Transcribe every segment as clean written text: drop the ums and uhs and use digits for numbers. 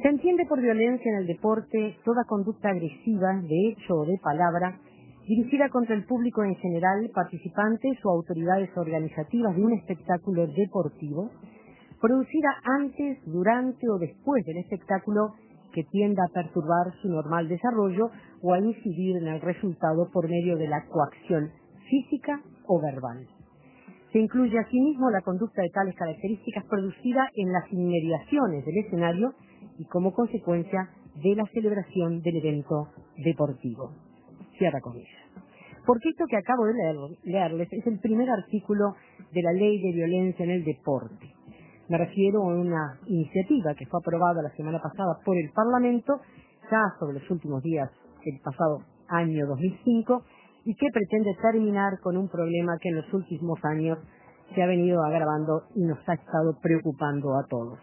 Se entiende por violencia en el deporte toda conducta agresiva, de hecho o de palabra, dirigida contra el público en general, participantes o autoridades organizativas de un espectáculo deportivo, producida antes, durante o después del espectáculo que tienda a perturbar su normal desarrollo o a incidir en el resultado por medio de la coacción física o verbal. Se incluye asimismo la conducta de tales características producida en las inmediaciones del escenario y como consecuencia de la celebración del evento deportivo. Cierra comillas. Porque esto que acabo de leerles es el primer artículo de la Ley de Violencia en el Deporte. Me refiero a una iniciativa que fue aprobada la semana pasada por el Parlamento, ya sobre los últimos días del pasado año 2005, y que pretende terminar con un problema que en los últimos años se ha venido agravando y nos ha estado preocupando a todos.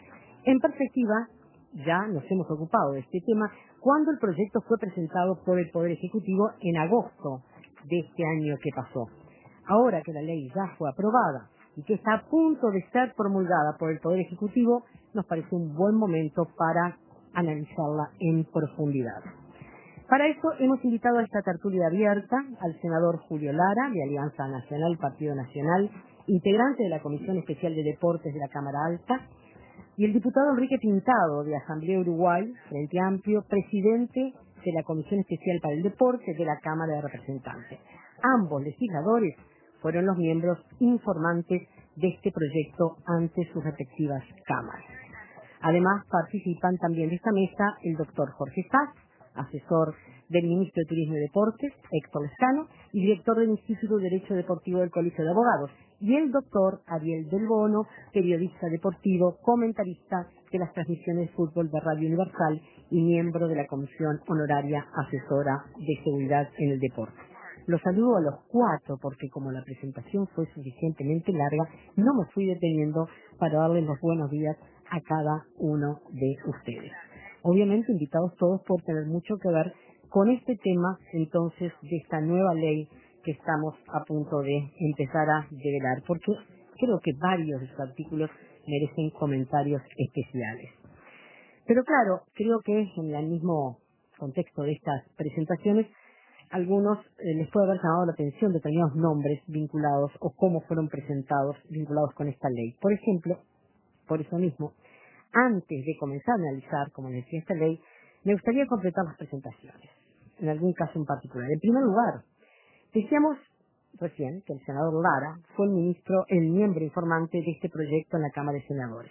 En perspectiva, ya nos hemos ocupado de este tema cuando el proyecto fue presentado por el Poder Ejecutivo en agosto de este año que pasó. Ahora que la ley ya fue aprobada y que está a punto de ser promulgada por el Poder Ejecutivo, nos parece un buen momento para analizarla en profundidad. Para eso hemos invitado a esta tertulia abierta al senador Julio Lara, de Alianza Nacional, Partido Nacional, integrante de la Comisión Especial de Deportes de la Cámara Alta, y el diputado Enrique Pintado, de Asamblea Uruguay, Frente Amplio, presidente de la Comisión Especial para el Deporte de la Cámara de Representantes. Ambos legisladores fueron los miembros informantes de este proyecto ante sus respectivas cámaras. Además, participan también de esta mesa el doctor Jorge Sass, asesor del ministro de Turismo y Deportes, Héctor Lescano, y director del Instituto de Derecho Deportivo del Colegio de Abogados, y el doctor Ariel Del Bono, periodista deportivo, comentarista de las transmisiones de fútbol de Radio Universal y miembro de la Comisión Honoraria Asesora de Seguridad en el Deporte. Los saludo a los cuatro porque como la presentación fue suficientemente larga, no me fui deteniendo para darles los buenos días a cada uno de ustedes. Obviamente invitados todos por tener mucho que ver con este tema, entonces, de esta nueva ley que estamos a punto de empezar a develar, porque creo que varios de sus artículos merecen comentarios especiales. Pero claro, creo que en el mismo contexto de estas presentaciones, algunos les puede haber llamado la atención determinados nombres vinculados o cómo fueron presentados vinculados con esta ley. Por ejemplo, por eso mismo, antes de comenzar a analizar, como les decía, esta ley, me gustaría completar las presentaciones, en algún caso en particular. En primer lugar, decíamos recién que el senador Lara fue el miembro informante de este proyecto en la Cámara de Senadores.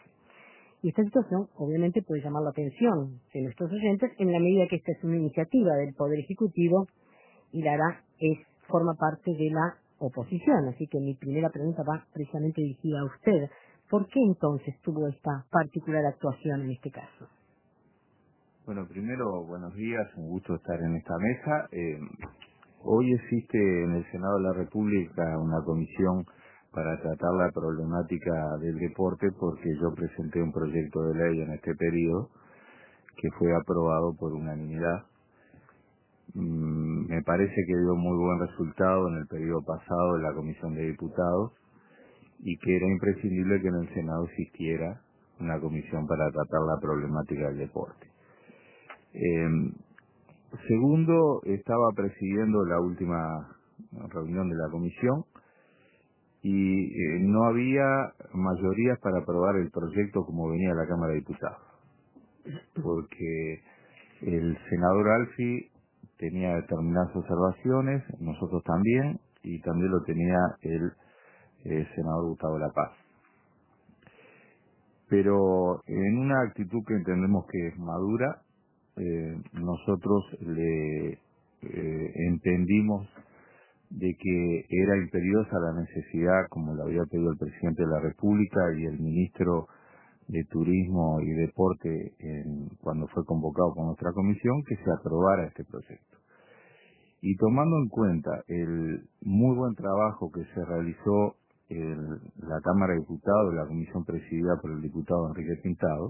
Y esta situación, obviamente, puede llamar la atención de nuestros oyentes en la medida que esta es una iniciativa del Poder Ejecutivo y Lara forma parte de la oposición. Así que mi primera pregunta va precisamente dirigida a usted. ¿Por qué entonces tuvo esta particular actuación en este caso? Bueno, primero, buenos días, un gusto estar en esta mesa. Hoy existe en el Senado de la República una comisión para tratar la problemática del deporte porque yo presenté un proyecto de ley en este periodo que fue aprobado por unanimidad. Me parece que dio muy buen resultado en el periodo pasado de la Comisión de Diputados y que era imprescindible que en el Senado existiera una comisión para tratar la problemática del deporte. Segundo, estaba presidiendo la última reunión de la comisión y no había mayorías para aprobar el proyecto como venía a la Cámara de Diputados, porque el senador Alfi tenía determinadas observaciones, nosotros también, y también lo tenía el senador Gustavo La Paz. Pero en una actitud que entendemos que es madura, nosotros le entendimos de que era imperiosa la necesidad, como lo había pedido el presidente de la República y el ministro de Turismo y Deporte cuando fue convocado con nuestra comisión, que se aprobara este proyecto. Y tomando en cuenta el muy buen trabajo que se realizó en la Cámara de Diputados, la comisión presidida por el diputado Enrique Pintado,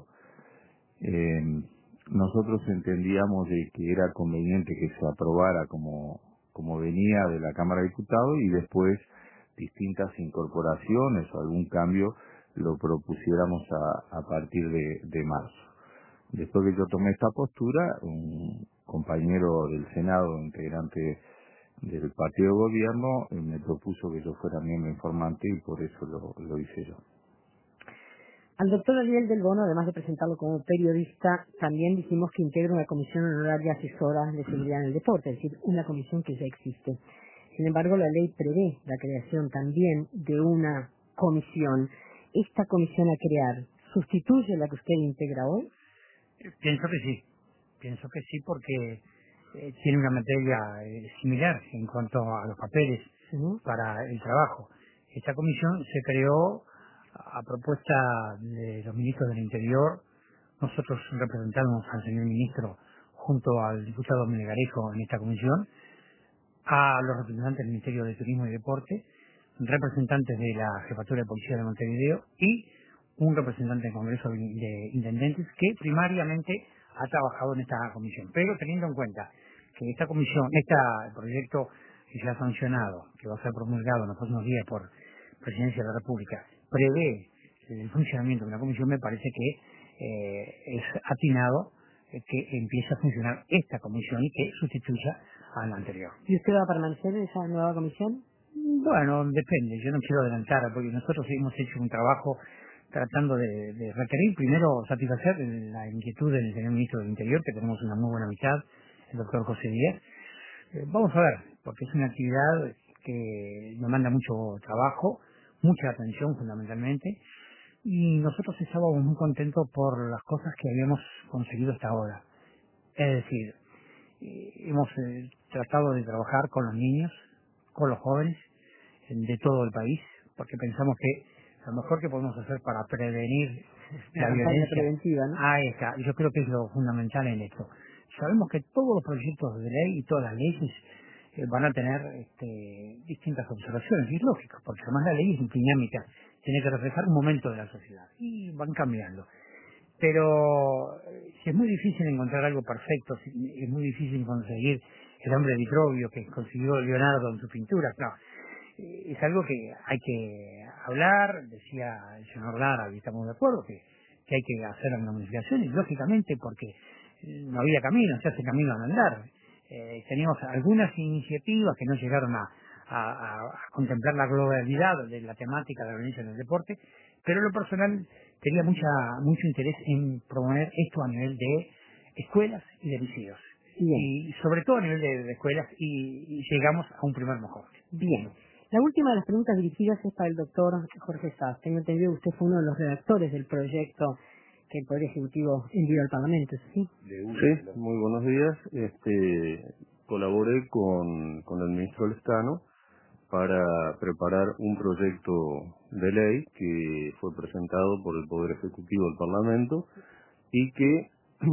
nosotros entendíamos de que era conveniente que se aprobara como venía de la Cámara de Diputados y después distintas incorporaciones o algún cambio lo propusiéramos a partir de marzo. Después que yo tomé esta postura, un compañero del Senado, integrante del partido de gobierno, me propuso que yo fuera miembro informante y por eso lo hice yo. Al doctor Ariel Del Bono, además de presentarlo como periodista, también dijimos que integra una comisión honoraria asesora de seguridad en el deporte, es decir, una comisión que ya existe. Sin embargo, la ley prevé la creación también de una comisión. ¿Esta comisión a crear sustituye la que usted integra hoy? Pienso que sí porque tiene una materia similar en cuanto a los papeles para el trabajo. Esta comisión se creó a propuesta de los ministros del Interior. Nosotros representamos al señor ministro junto al diputado Melgarejo en esta comisión, a los representantes del Ministerio de Turismo y Deporte, representantes de la Jefatura de Policía de Montevideo y un representante del Congreso de Intendentes que primariamente ha trabajado en esta comisión. Pero teniendo en cuenta que esta comisión, este proyecto que se ha sancionado, que va a ser promulgado en los próximos días por Presidencia de la República, prevé el funcionamiento de una comisión, me parece que es atinado que empiece a funcionar esta comisión y que sustituya a la anterior. ¿Y usted va a permanecer en esa nueva comisión? Bueno, depende, yo no quiero adelantar, porque nosotros hemos hecho un trabajo tratando de requerir, primero satisfacer la inquietud del señor ministro del Interior, que tenemos una muy buena amistad, el doctor José Díaz. Vamos a ver, porque es una actividad que demanda mucho trabajo, mucha atención fundamentalmente, y nosotros estábamos muy contentos por las cosas que habíamos conseguido hasta ahora. Es decir, hemos tratado de trabajar con los niños, con los jóvenes de todo el país, porque pensamos que lo mejor que podemos hacer para prevenir la violencia preventiva, ¿no? Está. Yo creo que es lo fundamental en esto. Sabemos que todos los proyectos de ley y todas las leyes van a tener distintas observaciones, y es lógico, porque además la ley es dinámica, tiene que reflejar un momento de la sociedad y van cambiando. Pero si es muy difícil encontrar algo perfecto, si es muy difícil conseguir el hombre de Vitruvio que consiguió Leonardo en sus pinturas, no. Es algo que hay que hablar, decía el señor Lara, y estamos de acuerdo, que hay que hacer una modificación, y lógicamente porque no había camino, se hace camino al andar. Teníamos algunas iniciativas que no llegaron a contemplar la globalidad de la temática de la violencia en el deporte, pero en lo personal tenía mucho interés en promover esto a nivel de escuelas y de liceos. Y sobre todo a nivel de escuelas, y llegamos a un primer mejor. Bien. La última de las preguntas dirigidas es para el doctor Jorge Sass. Tengo entendido que usted fue uno de los redactores del proyecto que el Poder Ejecutivo envió al Parlamento, ¿sí? Sí, muy buenos días. Colaboré con el ministro Lescano para preparar un proyecto de ley que fue presentado por el Poder Ejecutivo del Parlamento y que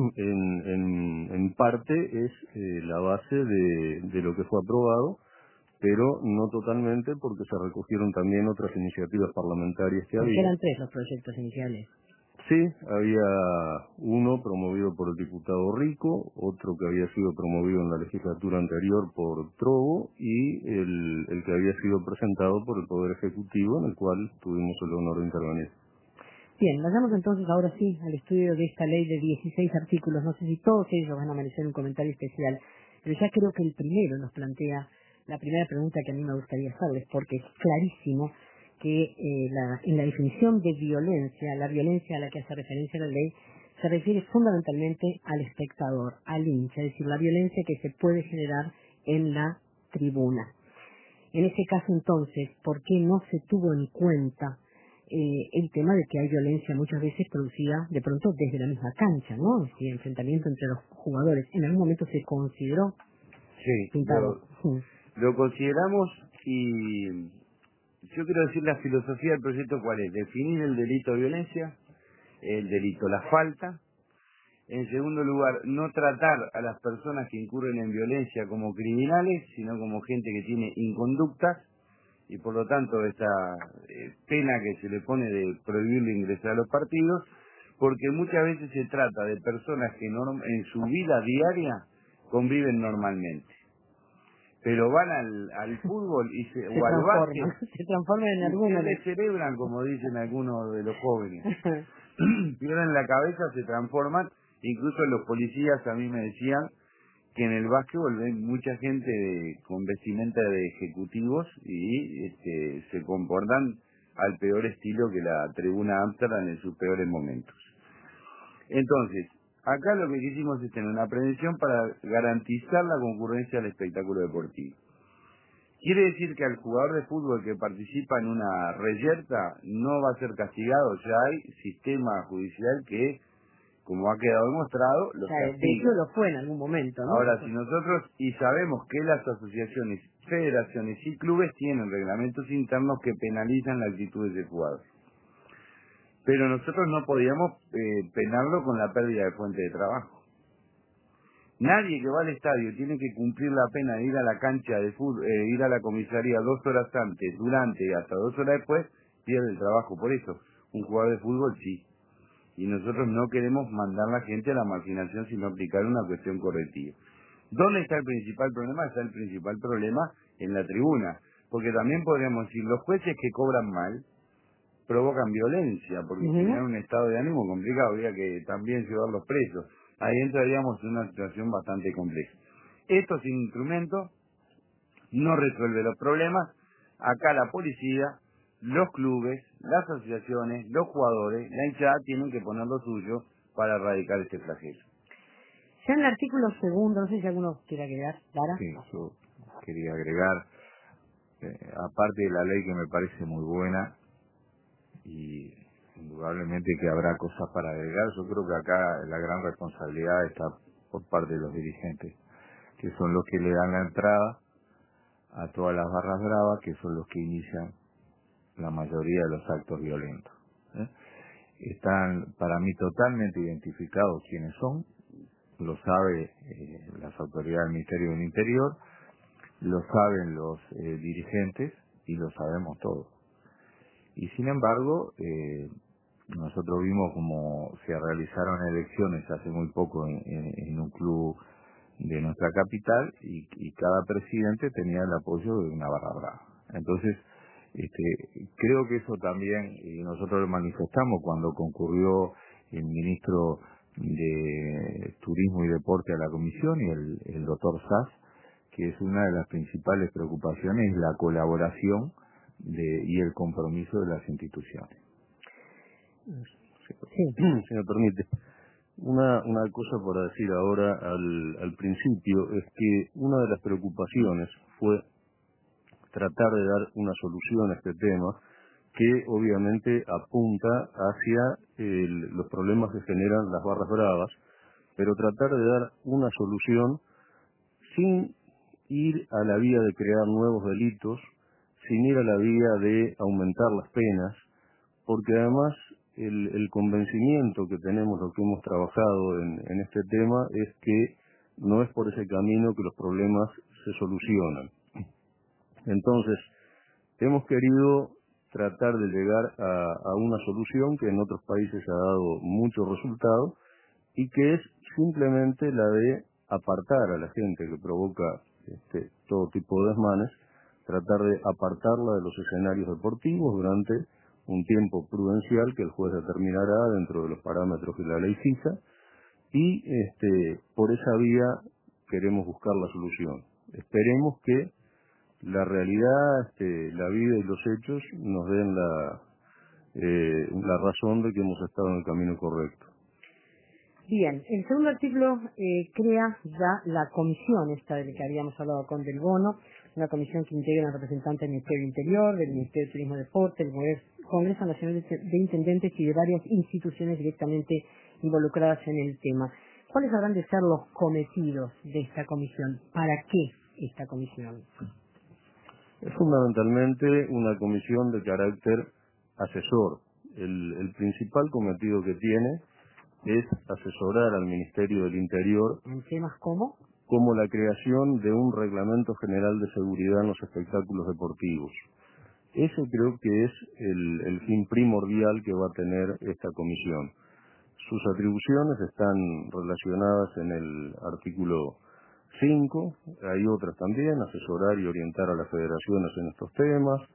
en parte es la base de lo que fue aprobado, pero no totalmente, porque se recogieron también otras iniciativas parlamentarias que había. Eran 3 los proyectos iniciales. Sí, había uno promovido por el diputado Rico, otro que había sido promovido en la legislatura anterior por Trovo y el que había sido presentado por el Poder Ejecutivo, en el cual tuvimos el honor de intervenir. Bien, vayamos entonces ahora sí al estudio de esta ley de 16 artículos. No sé si todos ellos van a merecer un comentario especial, pero ya creo que el primero nos plantea la primera pregunta que a mí me gustaría hacerles, porque es clarísimo que en la definición de violencia, la violencia a la que hace referencia la ley, se refiere fundamentalmente al espectador, al hincha, es decir, la violencia que se puede generar en la tribuna. En ese caso, entonces, ¿por qué no se tuvo en cuenta el tema de que hay violencia muchas veces producida de pronto desde la misma cancha, ¿no? Es decir, enfrentamiento entre los jugadores. ¿En algún momento se consideró? Sí, lo consideramos, y yo quiero decir la filosofía del proyecto cuál es: definir el delito de violencia, el delito, la falta. En segundo lugar, no tratar a las personas que incurren en violencia como criminales, sino como gente que tiene inconductas, y por lo tanto esta pena que se le pone de prohibirle ingresar a los partidos, porque muchas veces se trata de personas que en su vida diaria conviven normalmente, pero van al fútbol o al básquet, se transforman en alguna y se celebran, como dicen algunos de los jóvenes, pierden la cabeza, se transforman, Incluso los policías a mí me decían que en el básquetbol ven mucha gente con vestimenta de ejecutivos y se comportan al peor estilo que la tribuna Amsterdam en sus peores momentos. Entonces, acá lo que quisimos es tener una prevención para garantizar la concurrencia al espectáculo deportivo. Quiere decir que al jugador de fútbol que participa en una reyerta no va a ser castigado. Ya hay sistema judicial que, como ha quedado demostrado, los castiga. De hecho lo fue en algún momento, ¿no? Ahora, si nosotros, y sabemos que las asociaciones, federaciones y clubes tienen reglamentos internos que penalizan la actitud de ese jugador. Pero nosotros no podíamos penarlo con la pérdida de fuente de trabajo. Nadie que va al estadio tiene que cumplir la pena de ir a la cancha de fútbol, ir a la comisaría 2 horas antes, durante y hasta 2 horas después, pierde el trabajo. Por eso, un jugador de fútbol sí. Y nosotros no queremos mandar a la gente a la marginación, sino aplicar una cuestión correctiva. ¿Dónde está el principal problema? Está el principal problema en la tribuna. Porque también podríamos decir, los jueces que cobran mal provocan violencia, porque generan un estado de ánimo complicado, habría que también llevarlos presos. Ahí entraríamos en una situación bastante compleja. Esto sin instrumento no resuelve los problemas. Acá la policía, los clubes, las asociaciones, los jugadores, la hinchada tienen que poner lo suyo para erradicar este flagelo. Ya en el artículo segundo, no sé si alguno quiere agregar, Lara. Sí, yo quería agregar, aparte de la ley que me parece muy buena, y indudablemente que habrá cosas para agregar, yo creo que acá la gran responsabilidad está por parte de los dirigentes, que son los que le dan la entrada a todas las barras bravas, que son los que inician la mayoría de los actos violentos. Están para mí totalmente identificados quiénes son, lo sabe las autoridades del Ministerio del Interior, lo saben los dirigentes y lo sabemos todos. Y sin embargo, nosotros vimos como se realizaron elecciones hace muy poco en un club de nuestra capital y cada presidente tenía el apoyo de una barra brava. Entonces, creo que eso también, y nosotros lo manifestamos cuando concurrió el ministro de Turismo y Deporte a la comisión y el doctor Sass, que es una de las principales preocupaciones, la colaboración y el compromiso de las instituciones. Si me permite, una cosa para decir ahora al principio es que una de las preocupaciones fue tratar de dar una solución a este tema que obviamente apunta hacia los problemas que generan las barras bravas, pero tratar de dar una solución sin ir a la vía de crear nuevos delitos, sin ir a la vía de aumentar las penas, porque además el convencimiento que tenemos, lo que hemos trabajado en este tema, es que no es por ese camino que los problemas se solucionan. Entonces, hemos querido tratar de llegar a una solución que en otros países ha dado mucho resultado y que es simplemente la de apartar a la gente que provoca todo tipo de desmanes, tratar de apartarla de los escenarios deportivos durante un tiempo prudencial que el juez determinará dentro de los parámetros que la ley fija y por esa vía queremos buscar la solución. Esperemos que la realidad, la vida y los hechos nos den la razón de que hemos estado en el camino correcto. Bien, el segundo artículo crea ya la comisión esta de la que habíamos hablado con Del Bono, una comisión que integra representantes del Ministerio del Interior, del Ministerio de Turismo y Deporte, del Congreso Nacional de Intendentes y de varias instituciones directamente involucradas en el tema. ¿Cuáles habrán de ser los cometidos de esta comisión? ¿Para qué esta comisión? Es fundamentalmente una comisión de carácter asesor. El principal cometido que tiene es asesorar al Ministerio del Interior ¿En temas cómo? Como la creación de un reglamento general de seguridad en los espectáculos deportivos. Ese creo que es el fin primordial que va a tener esta comisión. Sus atribuciones están relacionadas en el artículo 5, hay otras también, asesorar y orientar a las federaciones en estos temas,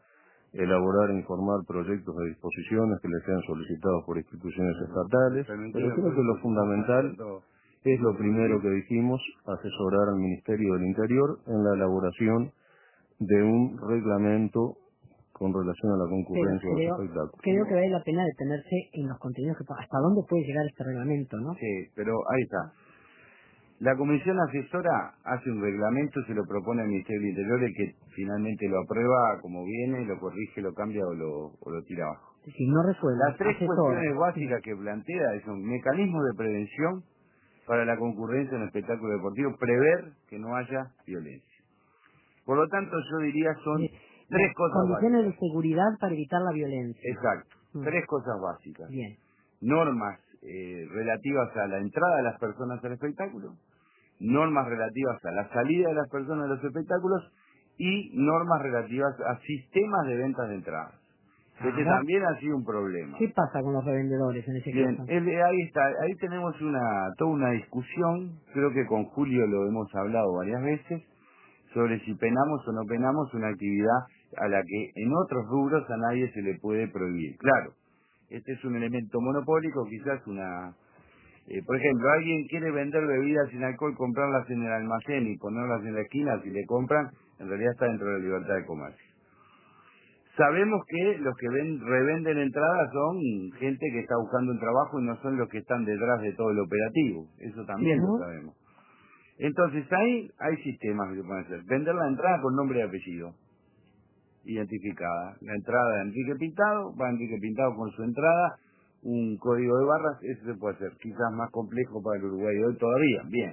elaborar e informar proyectos de disposiciones que les sean solicitados por instituciones estatales, pero creo que lo fundamental es lo primero que dijimos, asesorar al Ministerio del Interior en la elaboración de un reglamento con relación a la concurrencia de los espectáculos. Creo que vale la pena detenerse en los contenidos, hasta dónde puede llegar este reglamento, ¿no? Sí, pero ahí está. La comisión asesora hace un reglamento, se lo propone al Ministerio del Interior, el que finalmente lo aprueba como viene, lo corrige, lo cambia o lo tira abajo. Si no resuelve, las tres cuestiones básicas que plantea es un mecanismo de prevención para la concurrencia en el espectáculo deportivo, prever que no haya violencia. Por lo tanto, yo diría son tres cosas condiciones básicas. de seguridad para evitar la violencia. Exacto, tres cosas básicas. Bien. Normas relativas a la entrada de las personas al espectáculo, normas relativas a la salida de las personas de los espectáculos y normas relativas a sistemas de ventas de entradas. Este también ha sido un problema. ¿Qué pasa con los revendedores en ese caso? Ahí está, ahí tenemos toda una discusión, creo que con Julio lo hemos hablado varias veces, sobre si penamos o no penamos una actividad a la que en otros rubros a nadie se le puede prohibir. Claro, este es un elemento monopólico, quizás por ejemplo, alguien quiere vender bebidas sin alcohol, comprarlas en el almacén y ponerlas en la esquina, si le compran, en realidad está dentro de la libertad de comercio. Sabemos que los que revenden entradas son gente que está buscando un trabajo y no son los que están detrás de todo el operativo. Eso también lo sabemos. Entonces ahí hay sistemas que se pueden hacer. Vender la entrada con nombre y apellido, identificada. La entrada de Enrique Pintado, va Enrique Pintado con su entrada, un código de barras, eso se puede hacer. Quizás más complejo para el Uruguay de hoy todavía. Bien.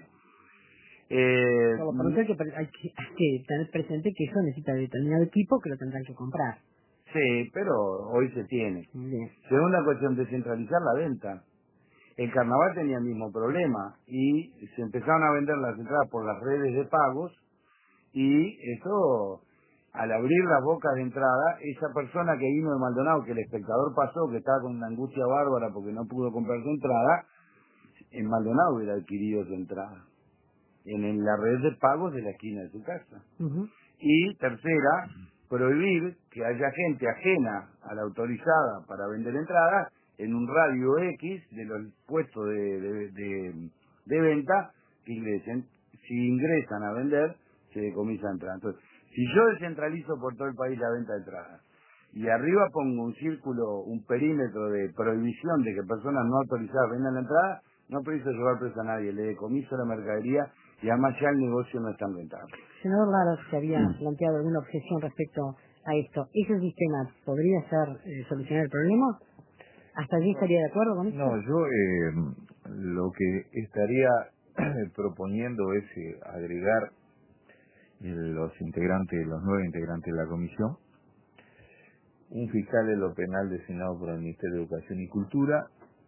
Por eso hay que tener presente que eso necesita determinado equipo que lo tendrán que comprar. Sí, pero hoy se tiene. Bien. Segunda cuestión, descentralizar la venta. El carnaval tenía el mismo problema y se empezaron a vender las entradas por las redes de pagos y eso, al abrir las bocas de entrada, esa persona que vino de Maldonado, que el espectador pasó, que estaba con una angustia bárbara porque no pudo comprar su entrada, en Maldonado hubiera adquirido su entrada en la red de pagos de la esquina de su casa. Y tercera, prohibir que haya gente ajena a la autorizada para vender entradas en un radio X de los puestos de venta que ingresen. Si ingresan a vender, se decomisa entrada. Entonces, si yo descentralizo por todo el país la venta de entradas y arriba pongo un círculo, un perímetro de prohibición de que personas no autorizadas vendan la entrada, no preciso llevar preso a nadie, le decomiso la mercadería y además ya el negocio no es tan rentable. Senador Lara, se había planteado alguna objeción respecto a esto. ¿Ese sistema podría solucionar el problema? ¿Hasta allí estaría de acuerdo con esto? No, yo lo que estaría proponiendo es agregar los nueve integrantes de la comisión, un fiscal de lo penal designado por el Ministerio de Educación y Cultura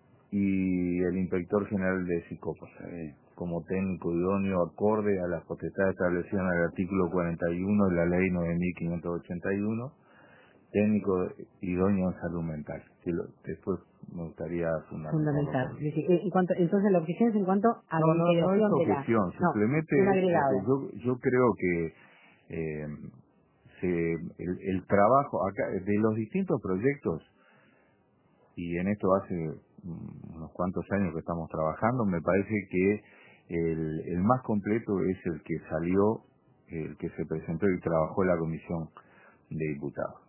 y el inspector general de psicópatas, como técnico idóneo acorde a las potestades establecidas en el artículo 41 de la ley 9.581, técnico idóneo en salud mental, que después me gustaría fundamental. Entonces la objeción es en cuanto a la integración no es objeción, simplemente yo creo que el trabajo acá de los distintos proyectos, y en esto hace unos cuantos años que estamos trabajando, me parece que el más completo es el que salió, el que se presentó y trabajó en la comisión de diputados.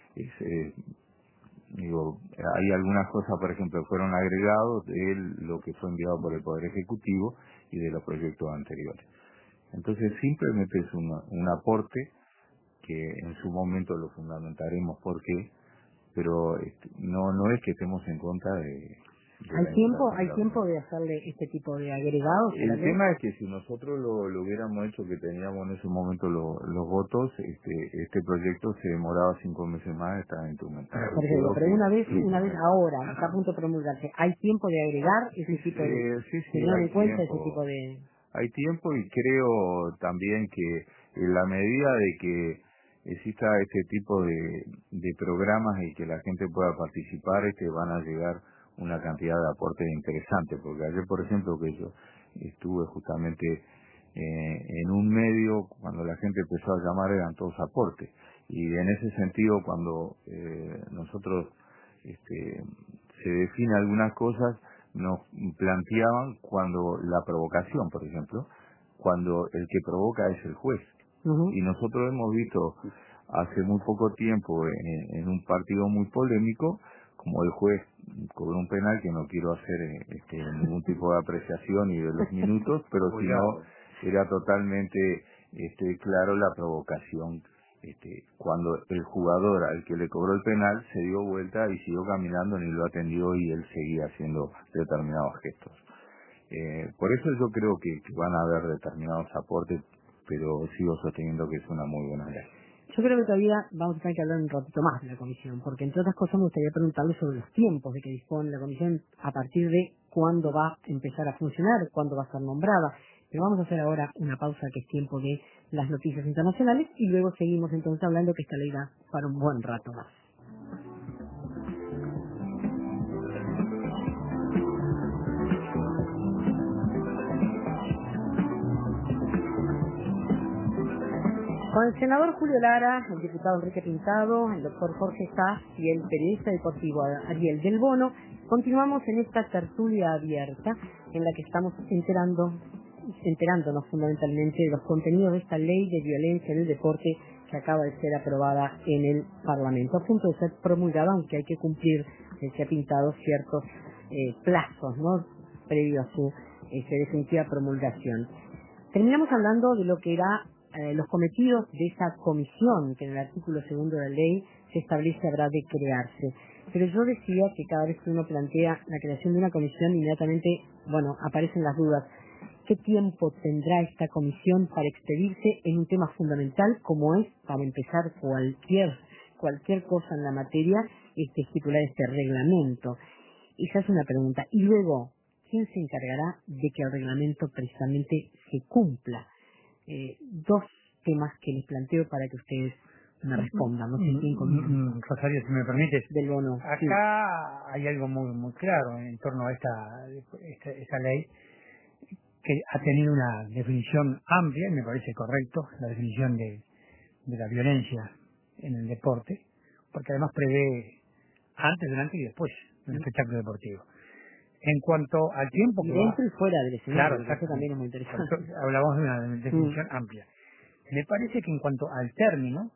Hay algunas cosas, por ejemplo, que fueron agregados de lo que fue enviado por el Poder Ejecutivo y de los proyectos anteriores. Entonces simplemente es un aporte que en su momento lo fundamentaremos porque, pero no es que estemos en contra de ¿Hay tiempo de hacerle este tipo de agregados? El tema es que si nosotros lo hubiéramos hecho, que teníamos en ese momento los votos, este proyecto se demoraba 5 meses más, estaba instrumentado. Pero una vez ahora, está a punto de promulgarse, ¿hay tiempo de agregar ese tipo de... tener en cuenta ese tipo de... Hay tiempo y creo también que en la medida de que exista este tipo de programas y que la gente pueda participar, van a llegar una cantidad de aportes interesantes, porque ayer, por ejemplo, que yo estuve justamente en un medio, cuando la gente empezó a llamar, eran todos aportes. Y en ese sentido, cuando nosotros se define algunas cosas, nos planteaban cuando la provocación, por ejemplo, cuando el que provoca es el juez. Y nosotros hemos visto hace muy poco tiempo en un partido muy polémico como el juez cobró un penal, que no quiero hacer ningún tipo de apreciación y de los minutos, pero si no era totalmente claro la provocación, cuando el jugador al que le cobró el penal se dio vuelta y siguió caminando, ni lo atendió y él seguía haciendo determinados gestos. Por eso yo creo que van a haber determinados aportes, pero sigo sosteniendo que es una muy buena ley. Yo creo que todavía vamos a tener que hablar un ratito más de la comisión, porque entre otras cosas me gustaría preguntarle sobre los tiempos de que dispone la comisión, a partir de cuándo va a empezar a funcionar, cuándo va a ser nombrada. Pero vamos a hacer ahora una pausa, que es tiempo de las noticias internacionales, y luego seguimos entonces hablando, que esta ley da para un buen rato más. Con el senador Julio Lara, el diputado Enrique Pintado, el doctor Jorge Sass y el periodista deportivo Ariel Del Bono, continuamos en esta tertulia abierta en la que estamos enterándonos fundamentalmente de los contenidos de esta ley de violencia en el deporte que acaba de ser aprobada en el Parlamento, a punto de ser promulgada, aunque hay que cumplir, se ha pintado ciertos plazos, ¿no?, previo a su definitiva promulgación. Terminamos hablando de lo que era los cometidos de esa comisión que en el artículo 2 de la ley se establece habrá de crearse. Pero yo decía que cada vez que uno plantea la creación de una comisión, inmediatamente, aparecen las dudas. ¿Qué tiempo tendrá esta comisión para expedirse en un tema fundamental como es, para empezar, cualquier cosa en la materia, estipular este reglamento? Esa es una pregunta. Y luego, ¿quién se encargará de que el reglamento precisamente se cumpla? Dos temas que les planteo para que ustedes me respondan. No sé quién comienza. Rosario, si me permites. Del Bono. Acá sí. hay algo muy claro en torno a esta ley, que ha tenido una definición amplia, y me parece correcto, la definición de la violencia en el deporte, porque además prevé antes, durante y después del espectáculo deportivo. En cuanto al tiempo y que dentro y fuera del escenario, claro, eso también es muy interesante. Hablamos de una definición amplia. Me parece que en cuanto al término,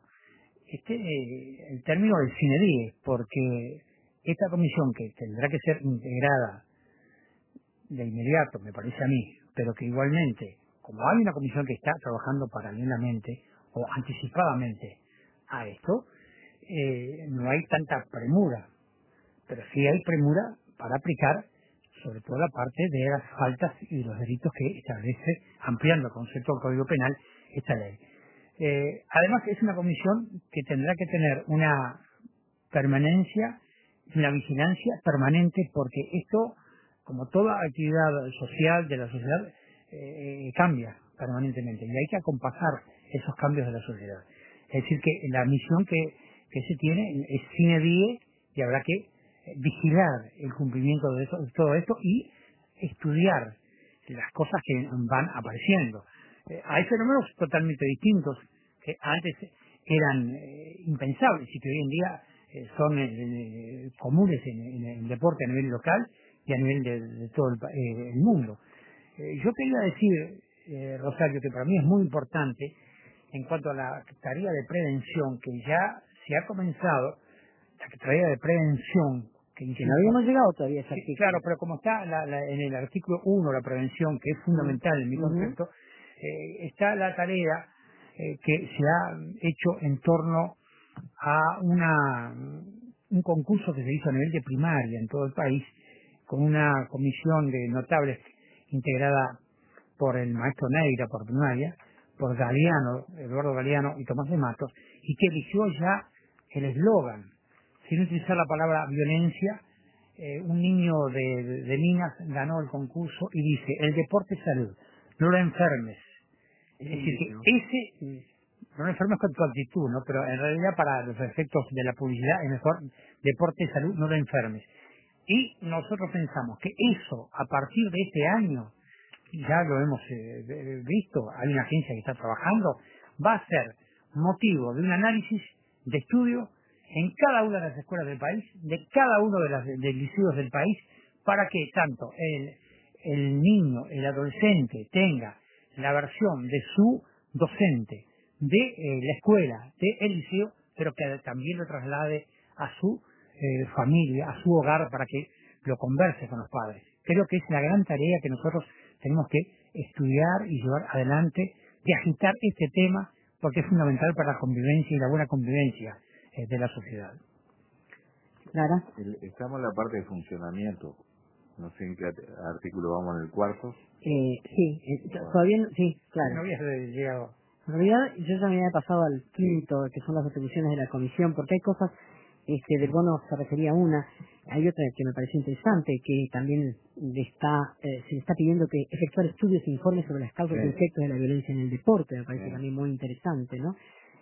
el término del sine die, porque esta comisión, que tendrá que ser integrada de inmediato, me parece a mí, pero que igualmente, como hay una comisión que está trabajando paralelamente o anticipadamente a esto, no hay tanta premura, pero sí hay premura para aplicar sobre todo la parte de las faltas y los delitos que establece, ampliando el concepto del Código Penal, esta ley. Además, es una comisión que tendrá que tener una permanencia, una vigilancia permanente, porque esto, como toda actividad social de la sociedad, cambia permanentemente y hay que acompasar esos cambios de la sociedad. Es decir, que la misión que se tiene es sine die, y habrá que vigilar el cumplimiento de todo esto y estudiar las cosas que van apareciendo. Hay fenómenos totalmente distintos que antes eran impensables y que hoy en día son comunes en el deporte a nivel local y a nivel de todo el mundo. Yo quería decir, Rosario, que para mí es muy importante en cuanto a la tarea de prevención, que ya se ha comenzado, la tarea de prevención, que no habíamos llegado todavía a ese artículo. Claro, pero como está en el artículo 1, la prevención, que es fundamental en mi concepto, está la tarea que se ha hecho en torno a un concurso que se hizo a nivel de primaria en todo el país, con una comisión de notables integrada por el maestro Neira por primaria, por Galeano, Eduardo Galeano y Tomás de Matos, y que eligió ya el eslogan, sin utilizar la palabra violencia. Un niño de Minas ganó el concurso y dice: el deporte es salud, no lo enfermes. Es decir, que no lo enfermes con tu actitud, ¿no? Pero en realidad, para los efectos de la publicidad, es mejor deporte es salud, no lo enfermes. Y nosotros pensamos que eso, a partir de este año, ya lo hemos visto, hay una agencia que está trabajando, va a ser motivo de un análisis de estudio en cada una de las escuelas del país, de cada uno de los liceos del país, para que tanto el niño, el adolescente tenga la versión de su docente, de la escuela, del liceo, pero que también lo traslade a su familia, a su hogar, para que lo converse con los padres. Creo que es la gran tarea que nosotros tenemos que estudiar y llevar adelante, de agitar este tema, porque es fundamental para la convivencia y la buena convivencia de la sociedad. Clara. Estamos en la parte de funcionamiento. No sé en qué artículo vamos, en el cuarto. Sí, todavía no, sí, claro. No había llegado. En realidad, yo ya me había pasado al quinto, que son las atribuciones de la comisión, porque hay cosas, del bono se refería a una, hay otra que me pareció interesante, que también se le está pidiendo que efectuar estudios e informes sobre las causas y efectos de la violencia en el deporte, me parece también muy interesante, ¿no?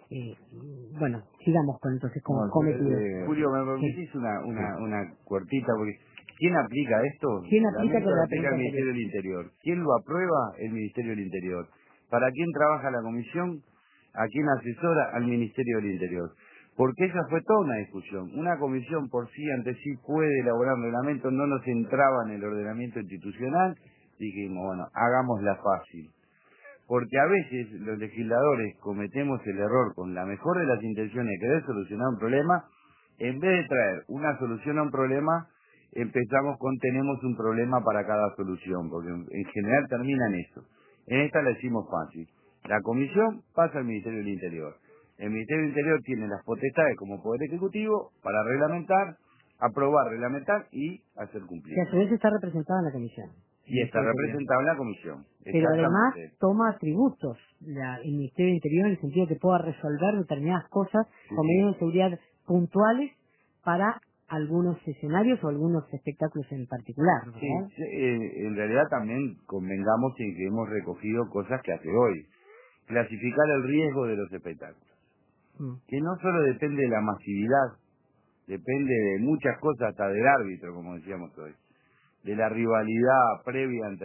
Bueno, sigamos con entonces con cometidos. Julio, ¿me permitís una cortita? Porque ¿quién aplica esto? ¿Quién aplica con la el Ministerio del Interior? ¿Quién lo aprueba? El Ministerio del Interior. ¿Para quién trabaja la comisión? ¿A quién asesora? Al Ministerio del Interior. Porque esa fue toda una discusión. Una comisión por sí, ante sí, puede elaborar un reglamento, no nos entraba en el ordenamiento institucional. Dijimos, bueno, hagámosla fácil. Porque a veces los legisladores cometemos el error, con la mejor de las intenciones, de querer solucionar un problema, en vez de traer una solución a un problema, empezamos con tenemos un problema para cada solución, porque en general termina en eso. En esta la hicimos fácil. La comisión pasa al Ministerio del Interior. El Ministerio del Interior tiene las potestades como Poder Ejecutivo para reglamentar, aprobar, reglamentar y hacer cumplir. Que a su vez está representada en la comisión. Y está representado en la comisión. Pero además toma atributos el Ministerio del Interior, en el sentido que pueda resolver determinadas cosas con medidas de seguridad puntuales para algunos escenarios o algunos espectáculos en particular, ¿no? Sí, en realidad también convengamos en que hemos recogido cosas que hace hoy. Clasificar el riesgo de los espectáculos. Que no solo depende de la masividad, depende de muchas cosas, hasta del árbitro, como decíamos hoy, de la rivalidad previa entre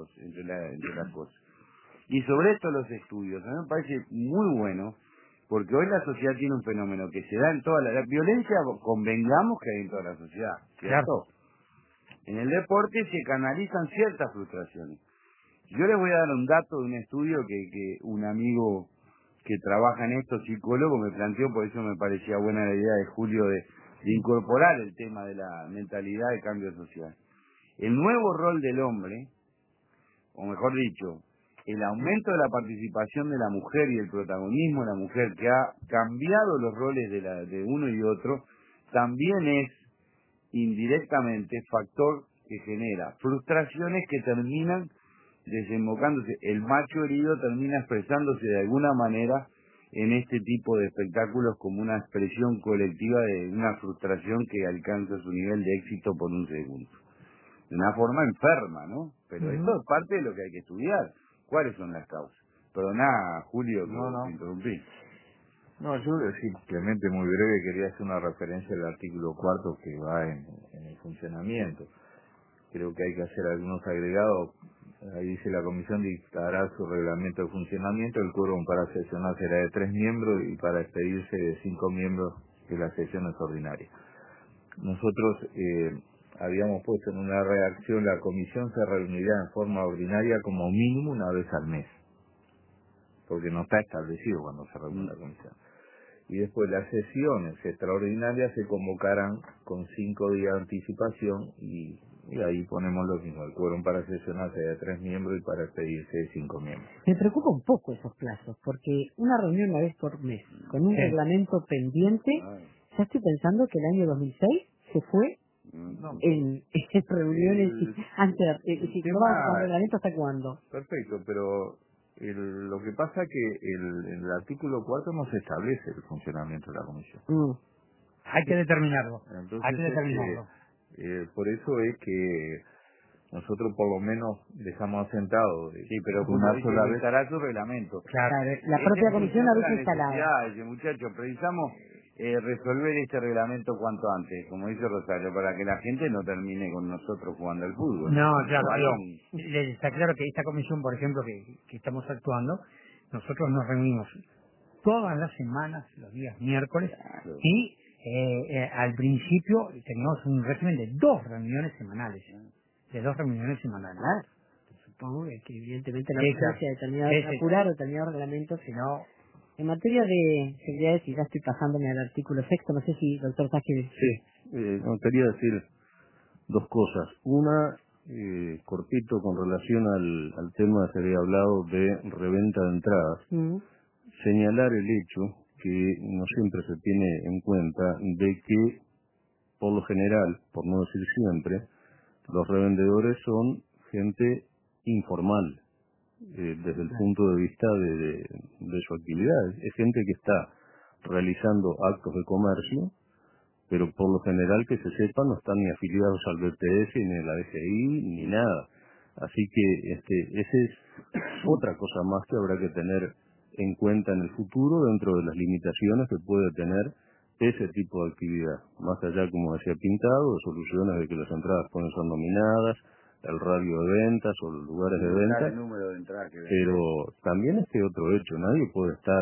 las cosas. Y sobre esto los estudios, a mí me parece muy bueno, porque hoy la sociedad tiene un fenómeno que se da en toda la violencia, convengamos que hay en toda la sociedad, ¿cierto? Claro. En el deporte se canalizan ciertas frustraciones. Yo les voy a dar un dato de un estudio que un amigo que trabaja en esto, psicólogo, me planteó, por eso me parecía buena la idea de Julio de incorporar el tema de la mentalidad de cambio social. El nuevo rol del hombre, o mejor dicho, el aumento de la participación de la mujer y el protagonismo de la mujer, que ha cambiado los roles de uno y otro, también es indirectamente factor que genera frustraciones que terminan desembocándose. El macho herido termina expresándose de alguna manera en este tipo de espectáculos como una expresión colectiva de una frustración que alcanza su nivel de éxito por un segundo. De una forma enferma, ¿no? Pero esto es parte de lo que hay que estudiar. ¿Cuáles son las causas? Perdona, Julio, que interrumpí. No, yo simplemente muy breve quería hacer una referencia al artículo 4 que va en el funcionamiento. Creo que hay que hacer algunos agregados. Ahí dice: la comisión dictará su reglamento de funcionamiento, el quórum para sesionar será de 3 miembros y para expedirse de 5 miembros de las sesiones ordinarias. Nosotros habíamos puesto en una redacción: la comisión se reunirá en forma ordinaria como mínimo una vez al mes, porque no está establecido cuando se reúne la comisión. Y después las sesiones extraordinarias se convocarán con 5 días de anticipación y ahí ponemos lo mismo: el quórum para sesionarse de 3 miembros y para expedirse de 5 miembros. Me preocupa un poco esos plazos, porque una reunión una vez por mes, con un reglamento pendiente, ya estoy pensando que el año 2006 se fue en reuniones si no vamos con reglamento, ¿hasta cuándo? Perfecto, pero lo que pasa es que en el artículo 4 no se establece el funcionamiento de la comisión. Hay que determinarlo. Entonces, hay que determinarlo. Por eso es que nosotros por lo menos dejamos asentado. Sí, pero una sola vez estará su reglamento. Claro, la propia comisión a veces está muchachos, precisamos resolver este reglamento cuanto antes, como dice Rosario, para que la gente no termine con nosotros jugando al fútbol. No, claro, está claro que esta comisión, por ejemplo, que estamos actuando, nosotros nos reunimos todas las semanas, los días miércoles, Claro. y al principio teníamos un régimen de 2 reuniones semanales. Supongo que evidentemente la Exacto. urgencia de determinados apurar o determinados reglamentos, sino en materia de seguridad, y ya estoy pasándome al artículo 6, no sé si, doctor Sáquez. Sí, quería decir 2 cosas. Una, cortito con relación al tema que se había hablado de reventa de entradas. Señalar el hecho que no siempre se tiene en cuenta de que, por lo general, por no decir siempre, los revendedores son gente informal desde el punto de vista de su actividad. Es gente que está realizando actos de comercio, pero por lo general, que se sepa, no están ni afiliados al BTS, ni a la DGI, ni nada. Así que esa es otra cosa más que habrá que tener en cuenta en el futuro dentro de las limitaciones que puede tener ese tipo de actividad. Más allá, como decía Pintado, de soluciones de que las entradas pueden ser nominadas, el radio de ventas o los lugares de venta, El número de entradas que pero también otro hecho. Nadie puede estar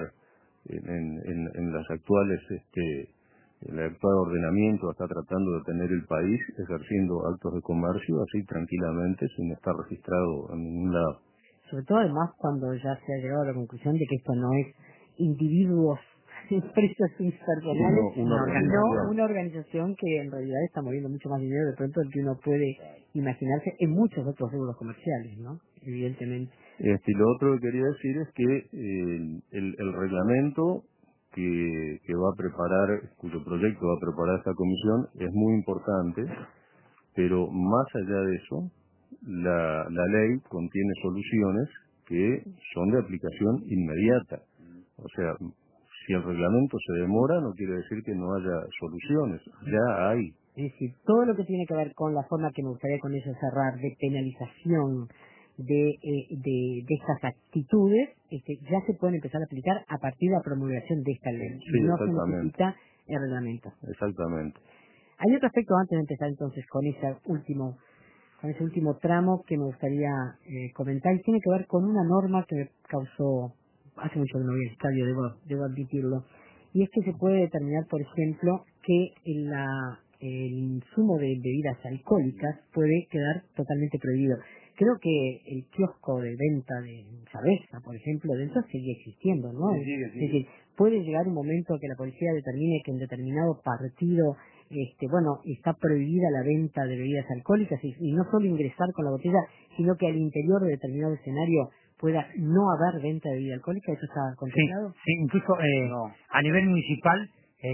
en las actuales el actual ordenamiento está tratando de tener el país ejerciendo actos de comercio así tranquilamente sin estar registrado en ningún lado. Sobre todo además cuando ya se ha llegado a la conclusión de que esto no es individuos, empresas personales, una sino una organización que en realidad está moviendo mucho más dinero de pronto del que uno puede imaginarse en muchos otros rubros comerciales, ¿no? Evidentemente. Y lo otro que quería decir es que el reglamento que va a preparar, cuyo proyecto va a preparar esta comisión, es muy importante, pero más allá de eso, la ley contiene soluciones que son de aplicación inmediata. O sea, si el reglamento se demora, no quiere decir que no haya soluciones, ya hay. Es decir, todo lo que tiene que ver con la forma que me gustaría con eso cerrar, de penalización de estas actitudes, ya se pueden empezar a aplicar a partir de la promulgación de esta ley. Sí, no se exactamente. necesita el reglamento. Exactamente. Hay otro aspecto antes de empezar entonces con ese último tramo que me gustaría comentar, y tiene que ver con una norma que me causó, hace mucho que no voy al estadio, debo admitirlo, y es que se puede determinar, por ejemplo, que el insumo de bebidas alcohólicas puede quedar totalmente prohibido. Creo que el kiosco de venta de cerveza, por ejemplo, de eso sigue existiendo, ¿no? Sí. Es decir, puede llegar un momento que la policía determine que en determinado partido está prohibida la venta de bebidas alcohólicas y no solo ingresar con la botella, sino que al interior de determinado escenario pueda no haber venta de bebida alcohólica. ¿Eso está contemplado? Sí, incluso a nivel municipal,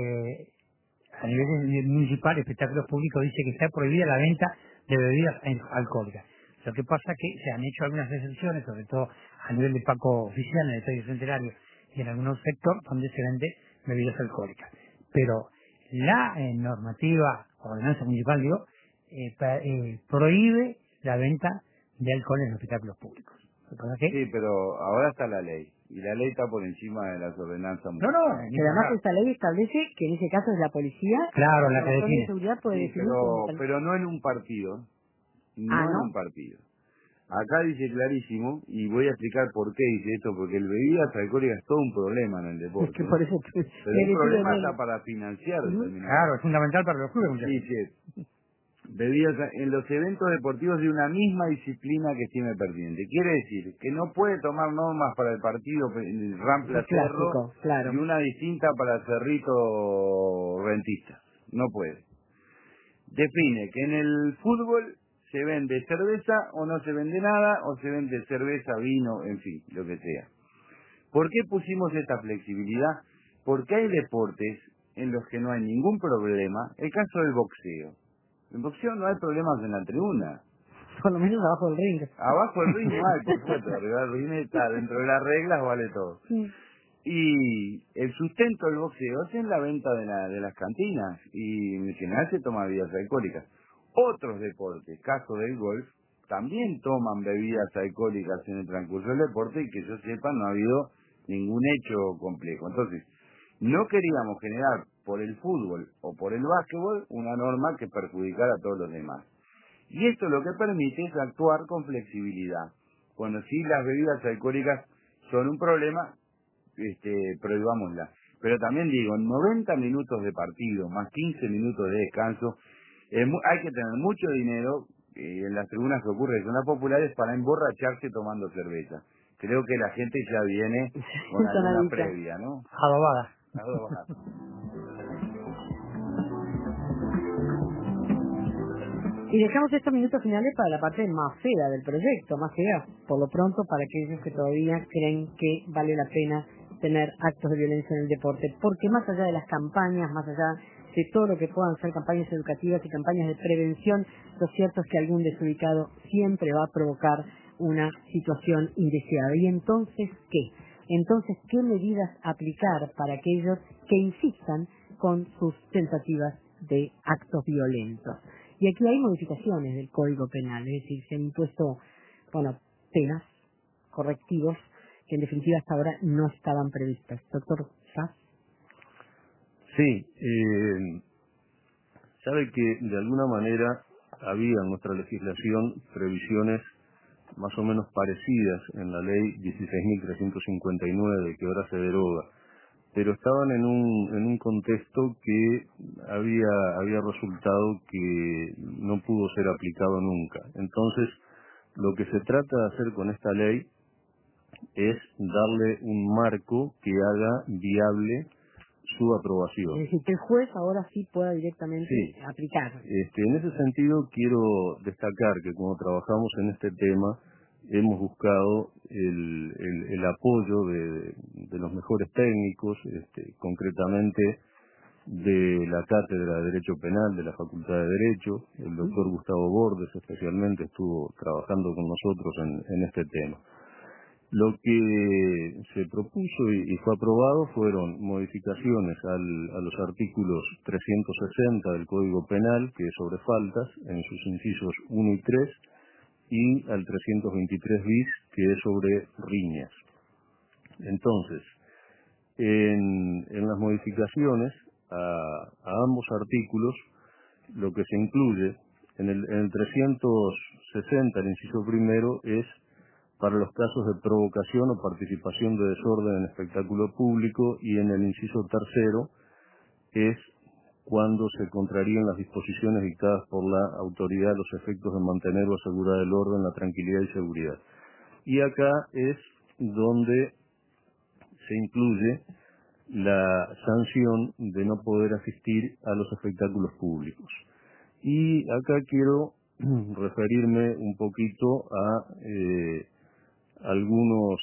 Espectáculos Públicos dice que está prohibida la venta de bebidas alcohólicas. Lo que pasa es que se han hecho algunas excepciones, sobre todo a nivel de Paco Oficial, en el Estadio Centenario y en algunos sectores donde se vende bebidas alcohólicas. Pero la normativa, ordenanza municipal, prohíbe la venta de alcohol en los espectáculos públicos. Sí, pero ahora está la ley, y la ley está por encima de las ordenanzas No, municipales. Que además esta ley establece que en ese caso es la policía, claro, la la que de define. seguridad puede Sí, definir como tal. pero no en un partido. ¿no? En un partido. Acá dice clarísimo, y voy a explicar por qué dice esto, porque el bebidas alcohólicas es todo un problema en el deporte. Es que por eso Pero un problema está para financiar determinadas. Claro, es fundamental para los clubes. Dice, bebidas en los eventos deportivos de una misma disciplina que estime pertinente. Quiere decir que no puede tomar normas para el partido el Rampla Cerro claro. y una distinta para el Cerrito Rentista. No puede. Define que en el fútbol se vende cerveza o no se vende nada, o se vende cerveza, vino, en fin, lo que sea. ¿Por qué pusimos esta flexibilidad? Porque hay deportes en los que no hay ningún problema. El caso del boxeo. En boxeo no hay problemas en la tribuna. Por lo menos abajo del ring. Abajo del ring no hay, por supuesto. Arriba del ring está, dentro de las reglas vale todo. Sí. Y el sustento del boxeo es en la venta de las cantinas, y en general se toma bebidas alcohólicas. Otros deportes, caso del golf, también toman bebidas alcohólicas en el transcurso del deporte, y que yo sepa no ha habido ningún hecho complejo. Entonces, no queríamos generar por el fútbol o por el básquetbol una norma que perjudicara a todos los demás. Y esto lo que permite es actuar con flexibilidad. Cuando sí las bebidas alcohólicas son un problema, prohibámoslas. Pero también digo, en 90 minutos de partido, más 15 minutos de descanso, hay que tener mucho dinero en las tribunas que ocurre, que son las populares, para emborracharse tomando cerveza. Creo que la gente ya viene con alguna previa, ¿no? Adobada. Adobada. Y dejamos estos minutos finales para la parte más fea del proyecto, más fea, por lo pronto, para aquellos que todavía creen que vale la pena tener actos de violencia en el deporte, porque más allá de las campañas, más allá de todo lo que puedan ser campañas educativas y campañas de prevención, lo cierto es que algún desubicado siempre va a provocar una situación indeseada. ¿Y entonces qué? Entonces, ¿qué medidas aplicar para aquellos que insistan con sus tentativas de actos violentos? Y aquí hay modificaciones del Código Penal, es decir, se han impuesto, penas, correctivos, que en definitiva hasta ahora no estaban previstas. Doctor Sass. Sí, sabe que de alguna manera había en nuestra legislación previsiones más o menos parecidas en la ley 16.359, que ahora se deroga, pero estaban en un contexto que había resultado que no pudo ser aplicado nunca. Entonces, lo que se trata de hacer con esta ley es darle un marco que haga viable su aprobación. Es decir, que el juez ahora sí pueda directamente aplicar. En ese sentido, quiero destacar que cuando trabajamos en este tema, hemos buscado el apoyo de los mejores técnicos, concretamente de la Cátedra de Derecho Penal de la Facultad de Derecho. El doctor Gustavo Bordes especialmente estuvo trabajando con nosotros en este tema. Lo que se propuso y fue aprobado fueron modificaciones a los artículos 360 del Código Penal, que es sobre faltas, en sus incisos 1 y 3, y al 323 bis, que es sobre riñas. Entonces, en las modificaciones a ambos artículos, lo que se incluye en el 360, el inciso primero, es para los casos de provocación o participación de desorden en espectáculo público, y en el inciso tercero es cuando se contrarían las disposiciones dictadas por la autoridad a los efectos de mantener o asegurar el orden, la tranquilidad y seguridad. Y acá es donde se incluye la sanción de no poder asistir a los espectáculos públicos. Y acá quiero referirme un poquito a algunos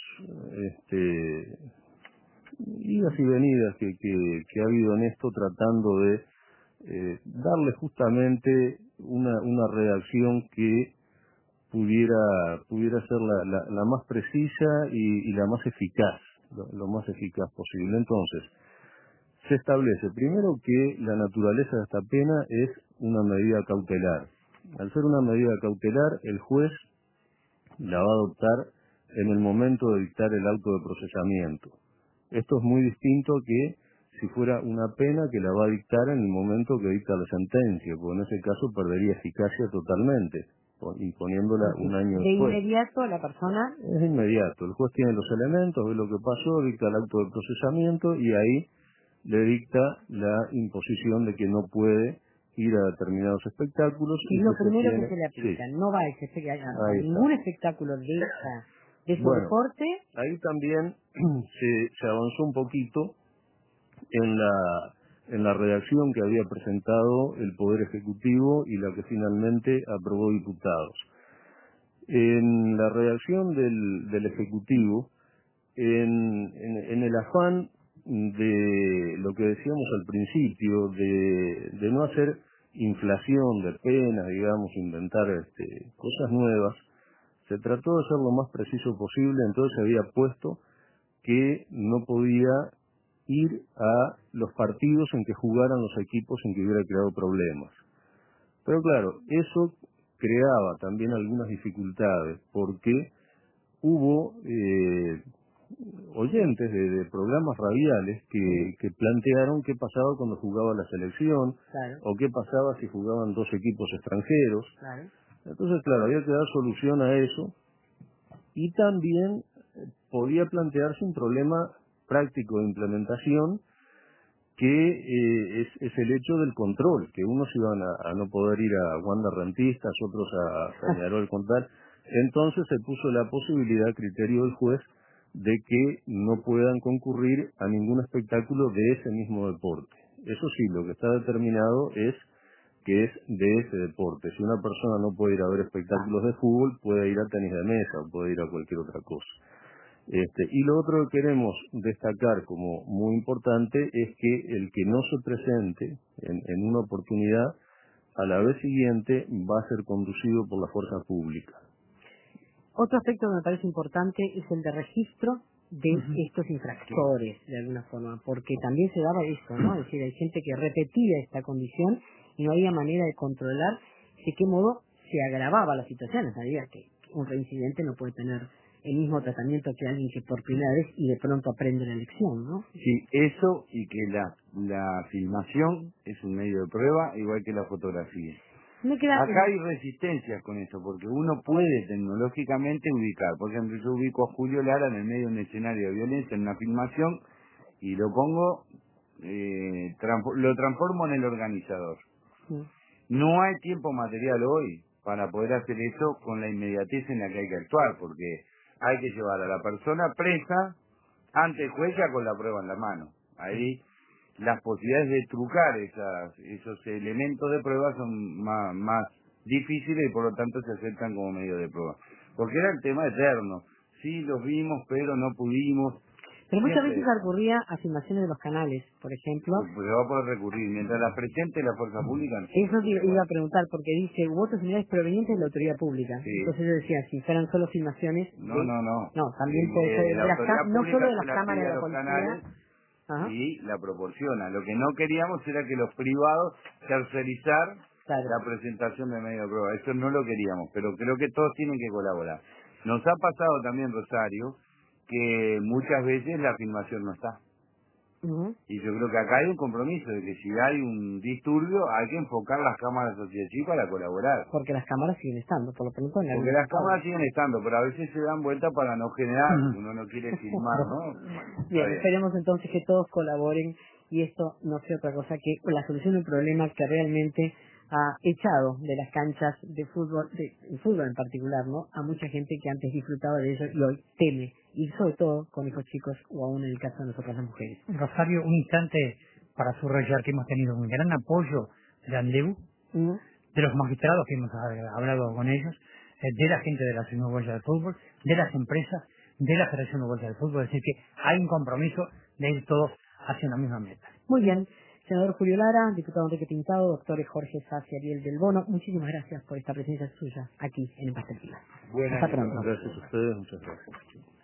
idas y venidas que ha habido en esto, tratando de darle justamente una redacción que pudiera ser la más precisa y la más eficaz, lo más eficaz posible. Entonces, se establece primero que la naturaleza de esta pena es una medida cautelar. Al ser una medida cautelar, el juez la va a adoptar en el momento de dictar el auto de procesamiento. Esto es muy distinto a que si fuera una pena que la va a dictar en el momento que dicta la sentencia, porque en ese caso perdería eficacia totalmente, imponiéndola un año después. De inmediato la persona... Es inmediato, el juez tiene los elementos, ve lo que pasó, dicta el auto de procesamiento y ahí le dicta la imposición de que no puede ir a determinados espectáculos. Y lo primero que se le aplica, no va a ningún espectáculo de su deporte. Ahí también se avanzó un poquito en la redacción que había presentado el Poder Ejecutivo y la que finalmente aprobó diputados. En la redacción del Ejecutivo, en el afán de lo que decíamos al principio, de no hacer inflación de penas, digamos, inventar cosas nuevas, se trató de ser lo más preciso posible. Entonces se había puesto que no podía ir a los partidos en que jugaran los equipos en que hubiera creado problemas. Pero claro, eso creaba también algunas dificultades, porque hubo oyentes de programas radiales que plantearon qué pasaba cuando jugaba la selección, claro, o qué pasaba si jugaban dos equipos extranjeros. claro. Entonces, claro, había que dar solución a eso, y también podía plantearse un problema práctico de implementación, que es el hecho del control, que unos iban a no poder ir a Wanda Rentistas, otros a Peñarol con tal. Entonces se puso la posibilidad a criterio del juez de que no puedan concurrir a ningún espectáculo de ese mismo deporte. Eso sí, lo que está determinado es que es de ese deporte. Si una persona no puede ir a ver espectáculos de fútbol, puede ir a tenis de mesa o puede ir a cualquier otra cosa. Y lo otro que queremos destacar como muy importante es que el que no se presente en una oportunidad, a la vez siguiente va a ser conducido por la fuerza pública. Otro aspecto que me parece importante es el de registro de estos infractores, de alguna forma, porque también se daba eso, ¿no? Es decir, hay gente que repetía esta condición y no había manera de controlar de qué modo se agravaba la situación. Sabía que un reincidente no puede tener el mismo tratamiento que alguien que por primera vez y de pronto aprende la lección, ¿no? Sí, eso, y que la filmación es un medio de prueba, igual que la fotografía. Acá hay resistencias con eso, porque uno puede tecnológicamente ubicar. Por ejemplo, yo ubico a Julio Lara en el medio de un escenario de violencia, en una filmación, y lo pongo, lo transformo en el organizador. Sí. No hay tiempo material hoy para poder hacer eso con la inmediatez en la que hay que actuar, porque hay que llevar a la persona presa ante el juez ya con la prueba en la mano. Ahí las posibilidades de trucar esos elementos de prueba son más difíciles y por lo tanto se aceptan como medio de prueba. Porque era el tema eterno. Sí, los vimos, pero no pudimos. Pero muchas Siempre veces recurría a filmaciones de los canales, por ejemplo. pues se va a poder recurrir. Mientras la presente la fuerza pública... Eso te iba a preguntar, porque dice, hubo otras unidades provenientes de la autoridad pública. Sí. Entonces yo decía, si fueran solo filmaciones... No. No, también puede ser no solo de las cámaras de la policía... Canales, Ajá. y la proporciona. Lo que no queríamos era que los privados tercerizar la presentación de medio de prueba. Eso no lo queríamos, pero creo que todos tienen que colaborar. Nos ha pasado también, Rosario, que muchas veces la filmación no está. Y yo creo que acá hay un compromiso de que si hay un disturbio hay que enfocar las cámaras asociativas para colaborar. Porque las cámaras siguen estando, por lo pronto. Porque las cámaras siguen estando, pero a veces se dan vuelta para no generar, uno no quiere filmar, ¿no? Bien, esperemos entonces que todos colaboren y esto no sea otra cosa que la solución de un problema que realmente ha echado de las canchas de fútbol en particular, ¿no? A mucha gente que antes disfrutaba de eso y hoy teme, y sobre todo con hijos chicos o aún en el caso de nosotras las mujeres. Rosario, un instante para subrayar que hemos tenido un gran apoyo de ANDEU, de los magistrados que hemos hablado con ellos, de la gente de la Asociación Uruguaya de Fútbol, de las empresas, de la Federación Uruguaya de Fútbol, es decir que hay un compromiso de ir todos hacia una misma meta. Muy bien. Senador Julio Lara, diputado Enrique Pintado, doctores Jorge Sassi, Ariel del Bono, muchísimas gracias por esta presencia suya aquí en En Perspectiva. Bueno, hasta pronto. Gracias a ustedes, muchas gracias.